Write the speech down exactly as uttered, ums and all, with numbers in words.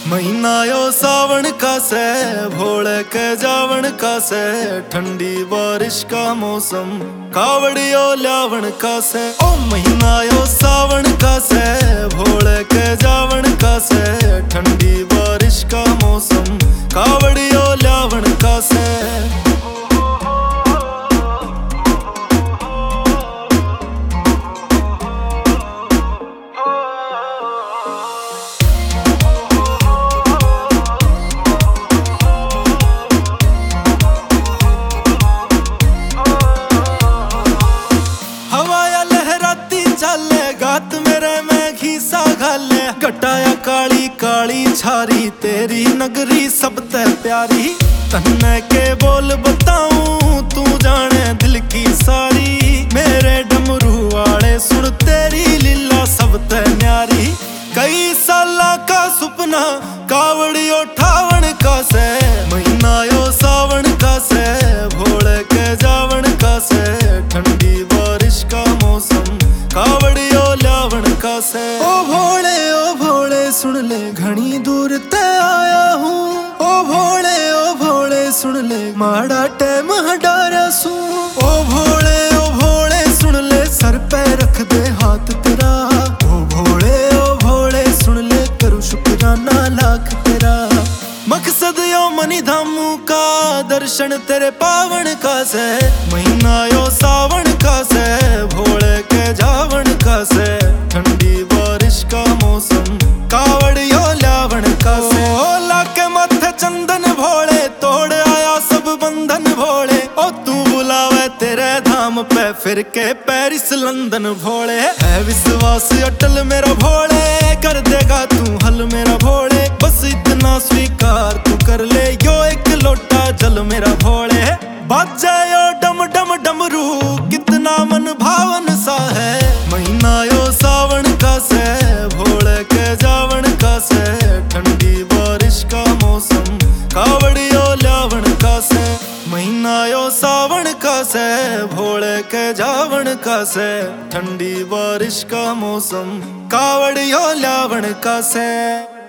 महीना यो सावन का से भोले के जावन का से ठंडी बारिश का मौसम कावड़ियो ल्यावन का से। ओ महीना यो सावन का से भोले के जावन का से ठंडी बारिश का मौसम कावड़ियो ल्यावन का से। गात मेरे में घीसा घाले गटाया काली काली छारी तेरी नगरी सब ते प्यारी। तन्ने के बोल बताऊं तू जाने दिल की सारी मेरे डमरू वाले सुन तेरी लीला सब ते न्यारी। कई साला का सुपना कावड़ी उठावन का से महीना यो सावन का से भोले के जावन का से ठंडी बारिश का मौसम कावड़ियो ल्यावन का से। ओ भोले ओ भोले सुन ले घनी दूर ते आया हूँ। ओ भोले ओ भोले सुन ले माड़ा टैम हडारा सू। ओ भोले ओ भोले सुन ले सर पे रख दे हाथ तेरा। ओ भोले ओ भोले सुन ले करूँ शुक्राना लाख तेरा। मकसद यो मनी धामू का दर्शन तेरे पावन का से महीना यो सावन का से भोले के जावन का से ठंडी बारिश का मौसम कावड़ियो ल्यावन का से। ओ लाके माथे चंदन भोले तोड़ आया सब बंधन भोले। ओ तू बुलावे तेरे धाम पे फिर के पेरिस लंदन भोले। है विश्वास अटल मेरा भोले कर देगा तू हल मेरा भोले। बस इतना स्वीकार तू कर ले यो एक लोटा जल मेरा भोले। बाजे यो डम डम डमरू कितना मन भावन सा है महीना यो सावन का से भोले के जावन का से ठंडी बारिश का मौसम कावड़ियो ल्यावन का से। महीना यो सावन का से भोले के जावन का से ठंडी बारिश का मौसम कावड़ियो ल्यावन का से।